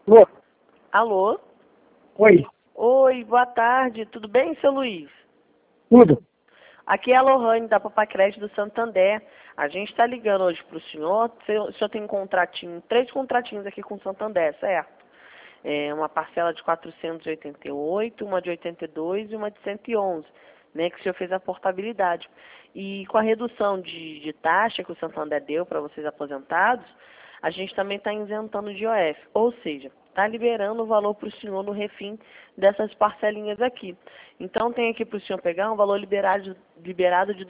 Alô? Alô? Oi, Oi, boa tarde. Tudo bem, seu Luiz? tudo. Aqui é a Lohane, da Papacrédito do Santander. A gente está ligando hoje para o senhor. O senhor tem um contratinho, 3 contratinhos aqui com o Santander, certo? Uma parcela de 488, uma de 82 e uma de 111, né, que o senhor fez a portabilidade. E com a redução de taxa que o Santander deu para vocês aposentados, a gente também está isentando de IOF, ou seja, está liberando o valor para o senhor no refim dessas parcelinhas aqui. Então tem aqui para o senhor pegar um valor liberado de R$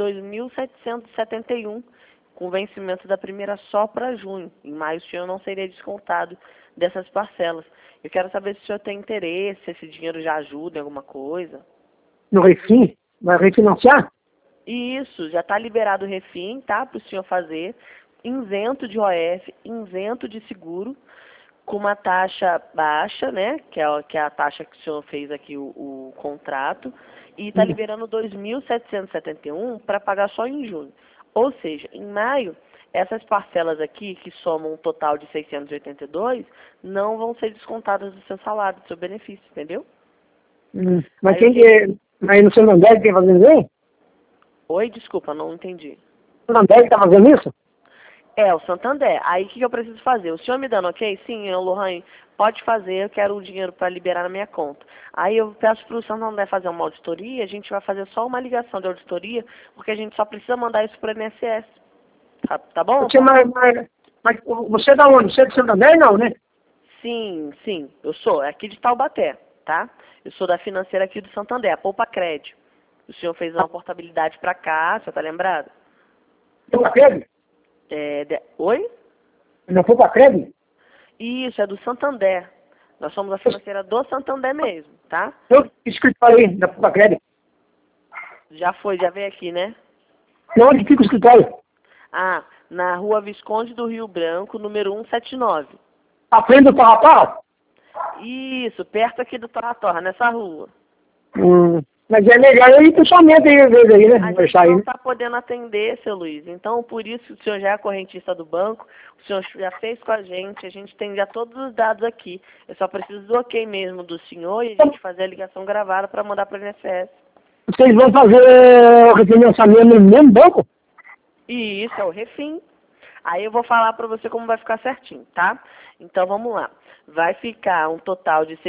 2.771, com vencimento da primeira só para junho. Em maio o senhor não seria descontado dessas parcelas. Eu quero saber se o senhor tem interesse, se esse dinheiro já ajuda em alguma coisa. No Refim? Vai refinanciar? Isso, já está liberado o refim, tá? Para o senhor fazer, isento de OF, isento de seguro, com uma taxa baixa, né? Que é a taxa que o senhor fez aqui o contrato, e está liberando 2.771 para pagar só em junho. Ou seja, em maio, essas parcelas aqui, que somam um total de 682, não vão ser descontadas do seu salário, do seu benefício, entendeu? Mas Aí quem que... Mas no Santander quem fazendo isso? Oi, desculpa, não entendi. O Santander está fazendo isso? É, o Santander. Aí o que eu preciso fazer? O senhor me dando ok? Sim, Lohane, pode fazer, eu quero o dinheiro para liberar na minha conta. Aí eu peço para o Santander fazer uma auditoria, a gente vai fazer só uma ligação de auditoria, porque a gente só precisa mandar isso para o INSS. Tá bom? Você, mas você é da onde? Você é de Santander, não, né? Sim, eu sou. É aqui de Taubaté, tá? Eu sou da financeira aqui do Santander, a Poupa Crédito. O senhor fez uma portabilidade para cá, você tá lembrado? Poupa Crédito? Oi? Na Poupa Crédito? Isso, é do Santander. Nós somos a financeira do Santander mesmo, tá? Eu escritório aí, da Poupa Crédito. Já veio aqui, né? E onde fica o escritório? Ah, na rua Visconde do Rio Branco, número 179. À frente do Parrapau? Isso, perto aqui do Torra, nessa rua. Mas é melhor eu ir pessoalmente aí, às vezes, aí, né? A gente Conversar aí, não né? está podendo atender, seu Luiz. Então, por isso, o senhor já é correntista do banco, o senhor já fez com a gente tem já todos os dados aqui. Eu só preciso do ok mesmo do senhor e a gente fazer a ligação gravada para mandar para o INSS. Vocês vão fazer o refinanciamento no mesmo banco? E isso é o refim. Aí eu vou falar para você como vai ficar certinho, tá? Então vamos lá. Vai ficar um total de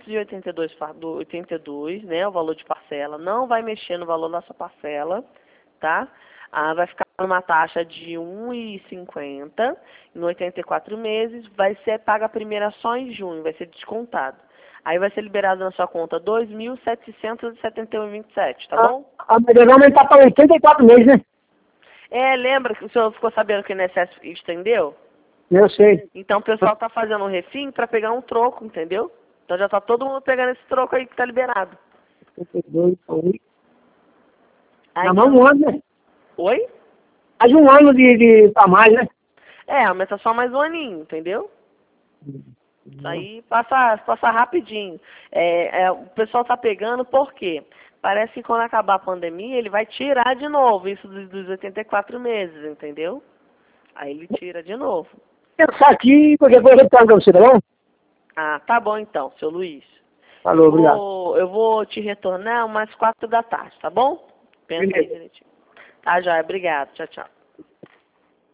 682, né? O valor de parcela. Não vai mexer no valor da sua parcela, tá? Vai ficar numa taxa de 1,50 em 84 meses. Vai ser paga a primeira só em junho, vai ser descontado. Aí vai ser liberado na sua conta 2.771,27, tá bom? Mas vai aumentar para 84 meses, né? Lembra que o senhor ficou sabendo que o INSS estendeu? Eu sei. Então o pessoal tá fazendo um refim para pegar um troco, entendeu? Então já tá todo mundo pegando esse troco aí que tá liberado. 82, Aí, dá mais um ano, né? Oi? Mais um ano de pra mais, né? Aumenta só mais um aninho, entendeu? Isso aí passa rapidinho. O pessoal tá pegando por quê? Parece que quando acabar a pandemia, ele vai tirar de novo isso dos 84 meses, entendeu? Aí ele tira de novo. Pensar aqui, qualquer coisa eu retorno pra você, tá bom? Ah, tá bom então, seu Luiz. Falou, obrigado. Eu vou te retornar umas 4 da tarde, tá bom? Pensa aí Beleza. direitinho. Tá, joia. Obrigado. Tchau, tchau.